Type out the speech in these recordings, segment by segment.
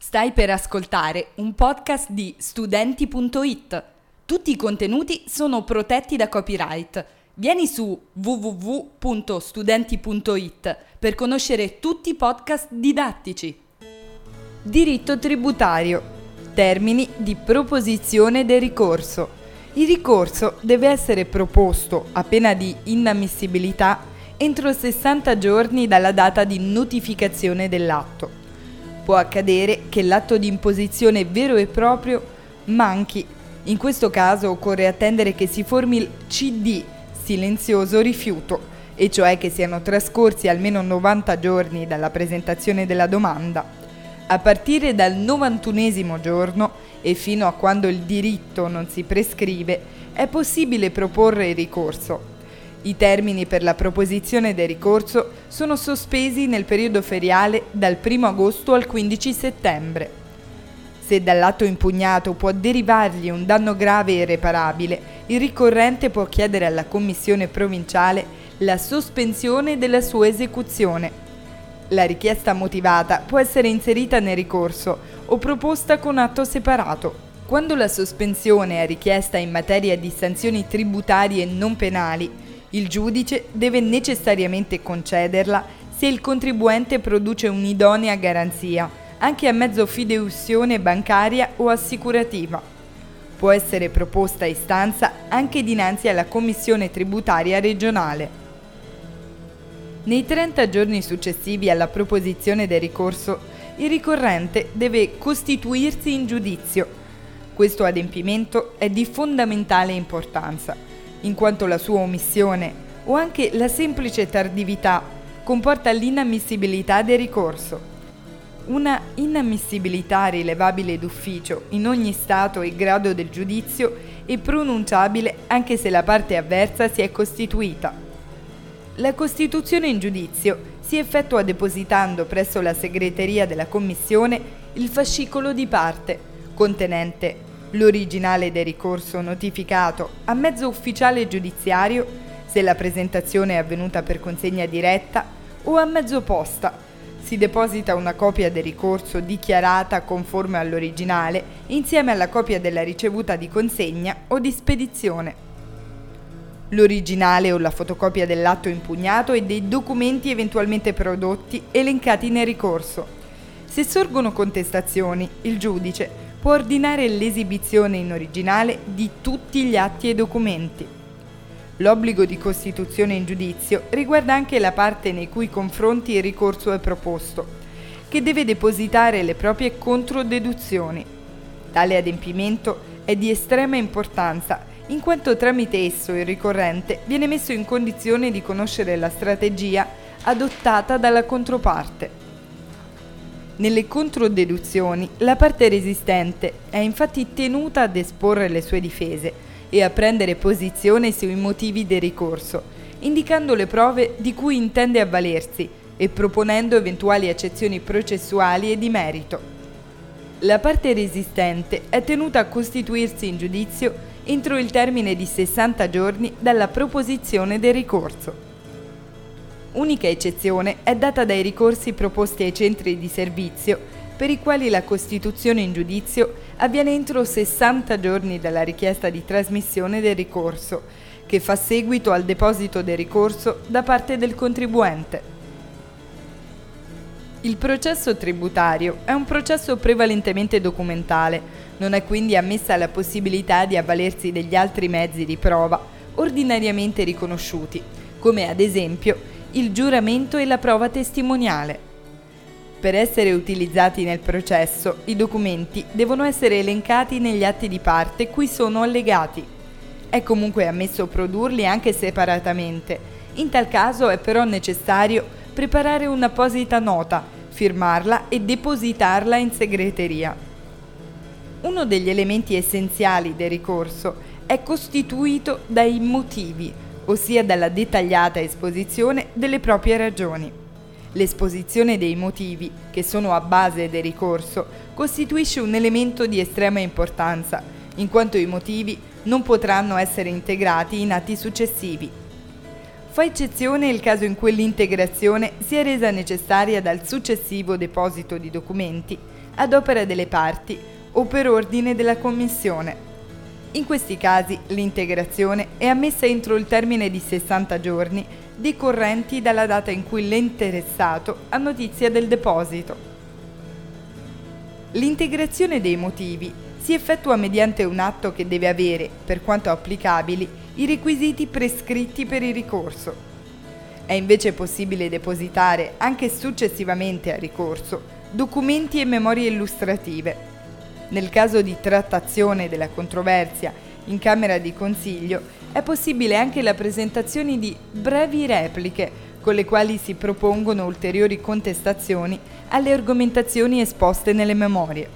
Stai per ascoltare un podcast di studenti.it. Tutti i contenuti sono protetti da copyright. Vieni su www.studenti.it per conoscere tutti i podcast didattici. Diritto tributario. Termini di proposizione del ricorso. Il ricorso deve essere proposto a pena di inammissibilità entro 60 giorni dalla data di notificazione dell'atto. Può accadere che l'atto di imposizione vero e proprio manchi. In questo caso occorre attendere che si formi il CD, silenzioso rifiuto, e cioè che siano trascorsi almeno 90 giorni dalla presentazione della domanda. A partire dal 91esimo giorno e fino a quando il diritto non si prescrive, è possibile proporre il ricorso. I termini per la proposizione del ricorso sono sospesi nel periodo feriale dal 1 agosto al 15 settembre. Se dall'atto impugnato può derivargli un danno grave e irreparabile, il ricorrente può chiedere alla Commissione provinciale la sospensione della sua esecuzione. La richiesta motivata può essere inserita nel ricorso o proposta con atto separato. Quando la sospensione è richiesta in materia di sanzioni tributarie non penali, il giudice deve necessariamente concederla se il contribuente produce un'idonea garanzia, anche a mezzo fideiussione bancaria o assicurativa. Può essere proposta istanza anche dinanzi alla Commissione tributaria regionale. Nei 30 giorni successivi alla proposizione del ricorso, il ricorrente deve costituirsi in giudizio. Questo adempimento è di fondamentale importanza, in quanto la sua omissione o anche la semplice tardività comporta l'inammissibilità del ricorso. Una inammissibilità rilevabile d'ufficio in ogni stato e grado del giudizio è pronunciabile anche se la parte avversa si è costituita. La costituzione in giudizio si effettua depositando presso la segreteria della Commissione il fascicolo di parte, contenente l'originale del ricorso notificato a mezzo ufficiale giudiziario, se la presentazione è avvenuta per consegna diretta, o a mezzo posta. Si deposita una copia del ricorso dichiarata conforme all'originale insieme alla copia della ricevuta di consegna o di spedizione. L'originale o la fotocopia dell'atto impugnato e dei documenti eventualmente prodotti elencati nel ricorso. Se sorgono contestazioni, il giudice può ordinare l'esibizione in originale di tutti gli atti e documenti. L'obbligo di costituzione in giudizio riguarda anche la parte nei cui confronti il ricorso è proposto, che deve depositare le proprie controdeduzioni. Tale adempimento è di estrema importanza, in quanto tramite esso il ricorrente viene messo in condizione di conoscere la strategia adottata dalla controparte. Nelle controdeduzioni, la parte resistente è infatti tenuta ad esporre le sue difese e a prendere posizione sui motivi del ricorso, indicando le prove di cui intende avvalersi e proponendo eventuali accezioni processuali e di merito. La parte resistente è tenuta a costituirsi in giudizio entro il termine di 60 giorni dalla proposizione del ricorso. Unica eccezione è data dai ricorsi proposti ai centri di servizio, per i quali la costituzione in giudizio avviene entro 60 giorni dalla richiesta di trasmissione del ricorso, che fa seguito al deposito del ricorso da parte del contribuente. Il processo tributario è un processo prevalentemente documentale, non è quindi ammessa la possibilità di avvalersi degli altri mezzi di prova ordinariamente riconosciuti, come ad esempio il giuramento e la prova testimoniale. Per essere utilizzati nel processo, i documenti devono essere elencati negli atti di parte cui sono allegati. È comunque ammesso produrli anche separatamente. In tal caso è però necessario preparare un'apposita nota, firmarla e depositarla in segreteria. Uno degli elementi essenziali del ricorso è costituito dai motivi, ossia dalla dettagliata esposizione delle proprie ragioni. L'esposizione dei motivi, che sono a base del ricorso, costituisce un elemento di estrema importanza, in quanto i motivi non potranno essere integrati in atti successivi. Fa eccezione il caso in cui l'integrazione sia resa necessaria dal successivo deposito di documenti ad opera delle parti o per ordine della Commissione. In questi casi l'integrazione è ammessa entro il termine di 60 giorni decorrenti dalla data in cui l'interessato ha notizia del deposito. L'integrazione dei motivi si effettua mediante un atto che deve avere, per quanto applicabili, i requisiti prescritti per il ricorso. È invece possibile depositare, anche successivamente al ricorso, documenti e memorie illustrative. Nel caso di trattazione della controversia in Camera di Consiglio è possibile anche la presentazione di brevi repliche, con le quali si propongono ulteriori contestazioni alle argomentazioni esposte nelle memorie.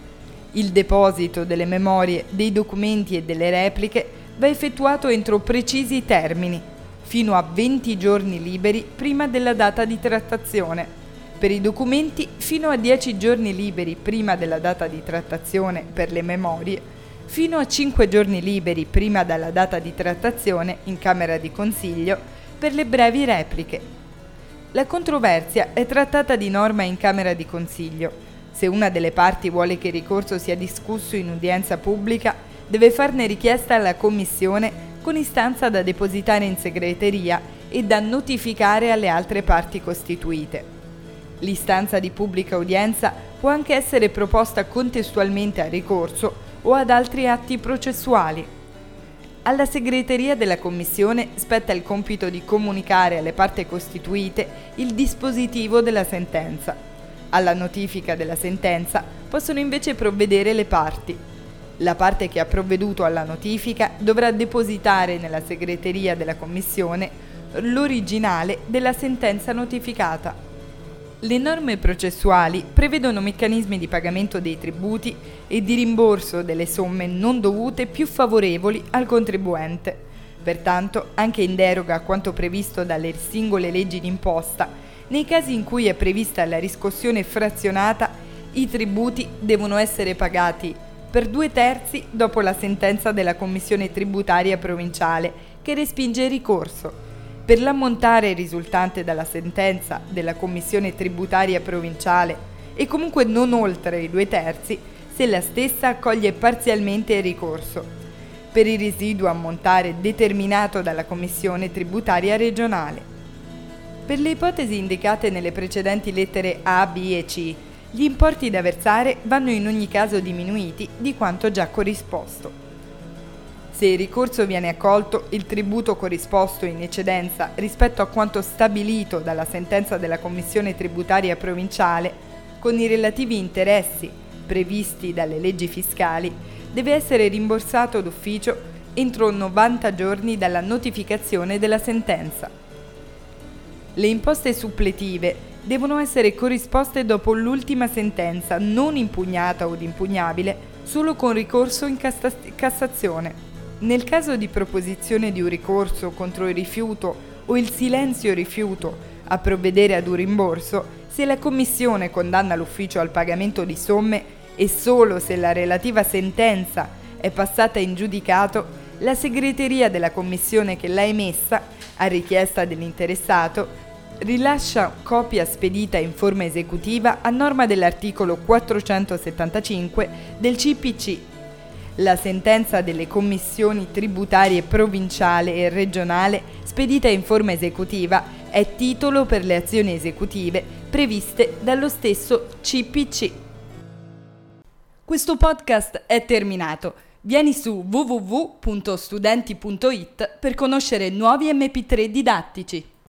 Il deposito delle memorie, dei documenti e delle repliche va effettuato entro precisi termini, fino a 20 giorni liberi prima della data di trattazione. Per i documenti fino a 10 giorni liberi prima della data di trattazione per le memorie, fino a 5 giorni liberi prima della data di trattazione in Camera di Consiglio per le brevi repliche. La controversia è trattata di norma in Camera di Consiglio. Se una delle parti vuole che il ricorso sia discusso in udienza pubblica, deve farne richiesta alla Commissione con istanza da depositare in segreteria e da notificare alle altre parti costituite. L'istanza di pubblica udienza può anche essere proposta contestualmente al ricorso o ad altri atti processuali. Alla segreteria della Commissione spetta il compito di comunicare alle parti costituite il dispositivo della sentenza. Alla notifica della sentenza possono invece provvedere le parti. La parte che ha provveduto alla notifica dovrà depositare nella segreteria della Commissione l'originale della sentenza notificata. Le norme processuali prevedono meccanismi di pagamento dei tributi e di rimborso delle somme non dovute più favorevoli al contribuente. Pertanto, anche in deroga a quanto previsto dalle singole leggi d'imposta, nei casi in cui è prevista la riscossione frazionata, i tributi devono essere pagati per 2/3 dopo la sentenza della Commissione tributaria provinciale che respinge il ricorso. Per l'ammontare risultante dalla sentenza della Commissione tributaria provinciale e comunque non oltre i 2/3 se la stessa accoglie parzialmente il ricorso. Per il residuo ammontare determinato dalla Commissione tributaria regionale. Per le ipotesi indicate nelle precedenti lettere A, B e C, gli importi da versare vanno in ogni caso diminuiti di quanto già corrisposto. Se il ricorso viene accolto, il tributo corrisposto in eccedenza rispetto a quanto stabilito dalla sentenza della Commissione tributaria provinciale, con i relativi interessi previsti dalle leggi fiscali, deve essere rimborsato d'ufficio entro 90 giorni dalla notificazione della sentenza. Le imposte suppletive devono essere corrisposte dopo l'ultima sentenza non impugnata o impugnabile solo con ricorso in Cassazione. Nel caso di proposizione di un ricorso contro il rifiuto o il silenzio rifiuto a provvedere ad un rimborso, se la Commissione condanna l'ufficio al pagamento di somme e solo se la relativa sentenza è passata in giudicato, la segreteria della Commissione che l'ha emessa, a richiesta dell'interessato, rilascia copia spedita in forma esecutiva a norma dell'articolo 475 del CPC. La sentenza delle commissioni tributarie provinciale e regionale spedita in forma esecutiva è titolo per le azioni esecutive previste dallo stesso CPC. Questo podcast è terminato. Vieni su www.studenti.it per conoscere nuovi MP3 didattici.